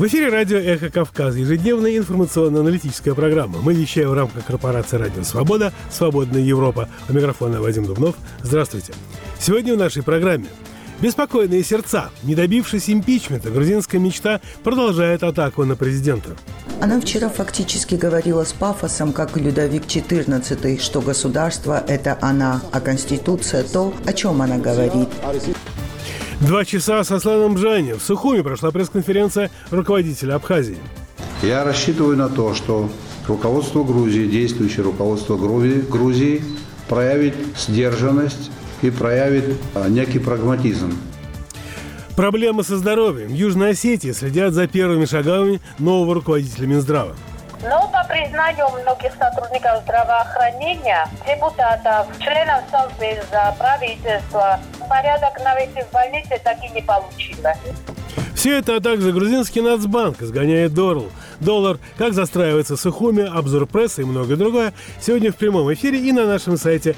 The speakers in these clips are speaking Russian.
В эфире радио «Эхо Кавказа», ежедневная информационно-аналитическая программа. Мы вещаем в рамках корпорации «Радио Свобода», «Свободная Европа». У микрофона Вадим Дубнов. Здравствуйте. Сегодня в нашей программе беспокойные сердца. Не добившись импичмента, грузинская мечта продолжает атаку на президента. Она вчера фактически говорила с пафосом, как Людовик XIV, что государство – это она, а Конституция – то, о чем она говорит. 2 часа со Асланом Бжани. В Сухуми прошла пресс-конференция руководителя Абхазии. Я рассчитываю на то, что руководство Грузии, действующее руководство Грузии проявит сдержанность и проявит некий прагматизм. Проблемы со здоровьем. В Южной Осетии следят за первыми шагами нового руководителя Минздрава. Но по признанию многих сотрудников здравоохранения, депутатов, членов Совбеза, правительства, порядок навести в больнице так и не получилось. Все это, а также грузинский Нацбанк изгоняет доллар, как застраивается Сухуми, обзор прессы и многое другое сегодня в прямом эфире и на нашем сайте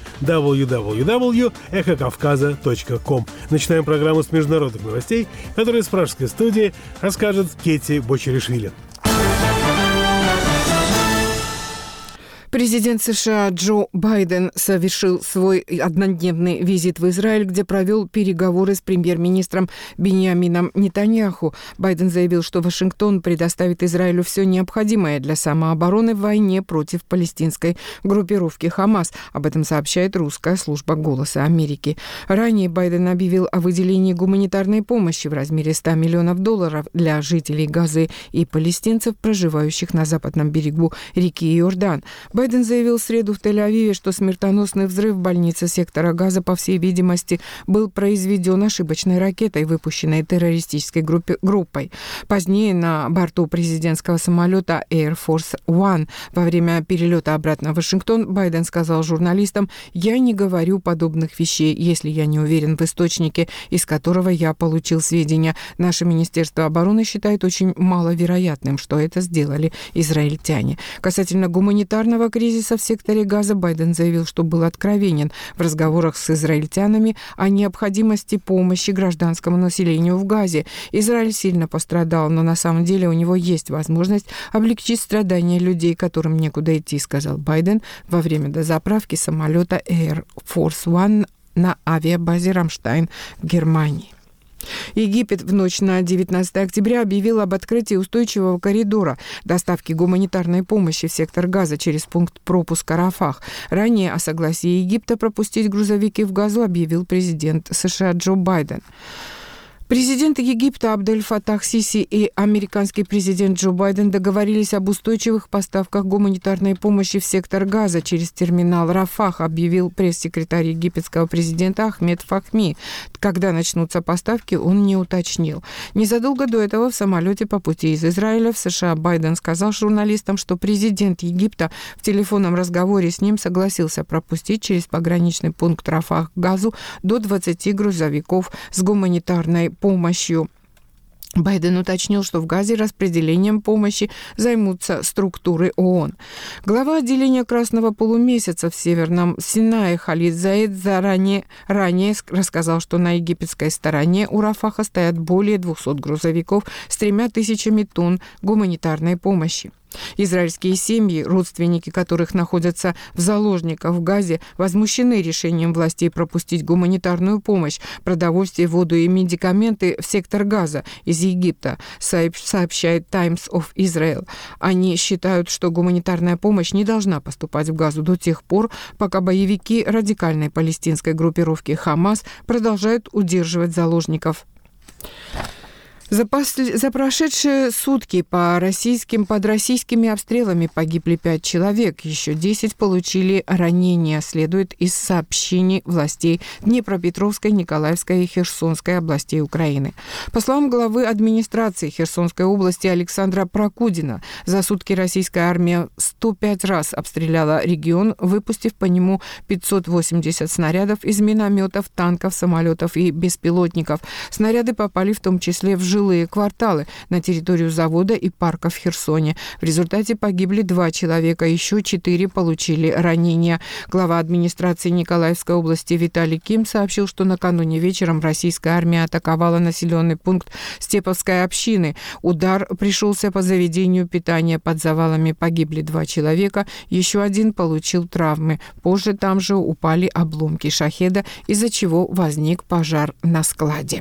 www.эхокавказа.ком. Начинаем программу с международных новостей, которые с пражской студии расскажет Кетти Бочеришвили. Президент США Джо Байден совершил свой однодневный визит в Израиль, где провел переговоры с премьер-министром Биньямином Нетаньяху. Байден заявил, что Вашингтон предоставит Израилю все необходимое для самообороны в войне против палестинской группировки Хамас. Об этом сообщает русская служба «Голоса Америки». Ранее Байден объявил о выделении гуманитарной помощи в размере $100 миллионов для жителей Газы и палестинцев, проживающих на западном берегу реки Иордан. Байден заявил в среду в Тель-Авиве, что смертоносный взрыв в больнице сектора Газа, по всей видимости, был произведен ошибочной ракетой, выпущенной террористической группой. Позднее на борту президентского самолета Air Force One во время перелета обратно в Вашингтон Байден сказал журналистам: «Я не говорю подобных вещей, если я не уверен в источнике, из которого я получил сведения. Наше Министерство обороны считает очень маловероятным, что это сделали израильтяне». Касательно гуманитарного кризиса в секторе Газа Байден заявил, что был откровенен в разговорах с израильтянами о необходимости помощи гражданскому населению в Газе. Израиль сильно пострадал, но на самом деле у него есть возможность облегчить страдания людей, которым некуда идти, сказал Байден во время дозаправки самолета Air Force One на авиабазе Рамштайн в Германии. Египет в ночь на 19 октября объявил об открытии устойчивого коридора доставки гуманитарной помощи в сектор Газа через пункт пропуска Рафах. Ранее о согласии Египта пропустить грузовики в Газу объявил президент США Джо Байден. Президент Египта Абдель Фаттах Сиси и американский президент Джо Байден договорились об устойчивых поставках гуманитарной помощи в сектор Газа через терминал Рафах, объявил пресс-секретарь египетского президента Ахмед Фахми. Когда начнутся поставки, он не уточнил. Незадолго до этого в самолете по пути из Израиля в США Байден сказал журналистам, что президент Египта в телефонном разговоре с ним согласился пропустить через пограничный пункт Рафах Газу до 20 грузовиков с гуманитарной помощью. Байден уточнил, что в Газе распределением помощи займутся структуры ООН. Глава отделения Красного полумесяца в Северном Синае Халид Заид ранее рассказал, что на египетской стороне у Рафаха стоят более 200 грузовиков с 3000 тонн гуманитарной помощи. Израильские семьи, родственники которых находятся в заложниках в Газе, возмущены решением властей пропустить гуманитарную помощь, продовольствие, воду и медикаменты в сектор Газа из Египта, сообщает Times of Israel. Они считают, что гуманитарная помощь не должна поступать в Газу до тех пор, пока боевики радикальной палестинской группировки Хамас продолжают удерживать заложников. За прошедшие сутки под российскими обстрелами погибли 5 человек, еще 10 получили ранения, следует из сообщений властей Днепропетровской, Николаевской и Херсонской областей Украины. По словам главы администрации Херсонской области Александра Прокудина, за сутки российская армия 105 раз обстреляла регион, выпустив по нему 580 снарядов из минометов, танков, самолетов и беспилотников. Снаряды попали в том числе в жилые кварталы на территорию завода и парка в Херсоне. В результате погибли 2 человека, еще 4 получили ранения. Глава администрации Николаевской области Виталий Ким сообщил, что накануне вечером российская армия атаковала населенный пункт Степовской общины. Удар пришелся по заведению питания. Под завалами погибли 2 человека, еще 1 получил травмы. Позже там же упали обломки шахеда, из-за чего возник пожар на складе.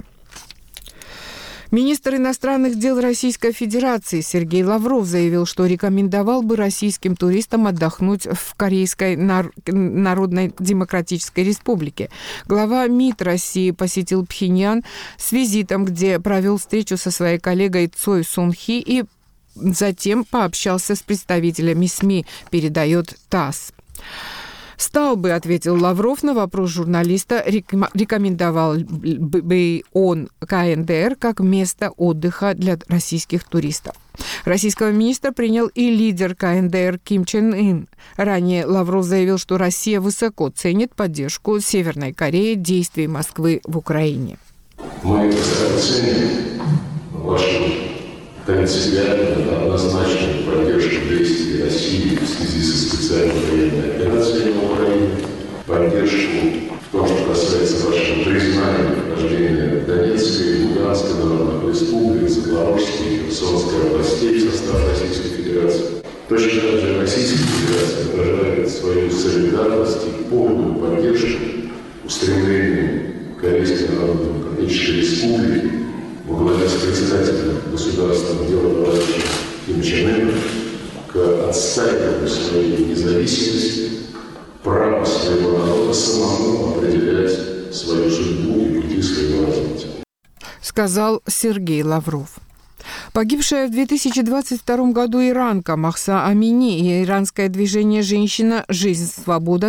Министр иностранных дел Российской Федерации Сергей Лавров заявил, что рекомендовал бы российским туристам отдохнуть в Корейской Народной Демократической Республике. Глава МИД России посетил Пхеньян с визитом, где провел встречу со своей коллегой Цой Сун Хи и затем пообщался с представителями СМИ, передает ТАСС. «Стал бы», — ответил Лавров на вопрос журналиста, рекомендовал бы он КНДР как место отдыха для российских туристов. Российского министра принял и лидер КНДР Ким Чен Ын. Ранее Лавров заявил, что Россия высоко ценит поддержку Северной Кореи действий Москвы в Украине. Мы высоко ценим вашу принципиальную, однозначную поддержку действий России в связи со специальной военной операцией на Украине, поддержку в том, что касается вашего признания вхождения Донецкой и Луганской народных республик, Запорожской и Херсонской областей в состав Российской Федерации. Точно так же Российская Федерация выражает свою солидарность и полную поддержку устремлению Корейской Народно-Демократической Республики во главе с председателем государственного дела товарищем Ким Чен Ыном к отстаиванию своей независимости, права своего народа самому определять свою судьбу и пути своего развития. Сказал Сергей Лавров. Погибшая в 2022 году иранка Махса Амини и иранское движение «Женщина. Жизнь. Свобода»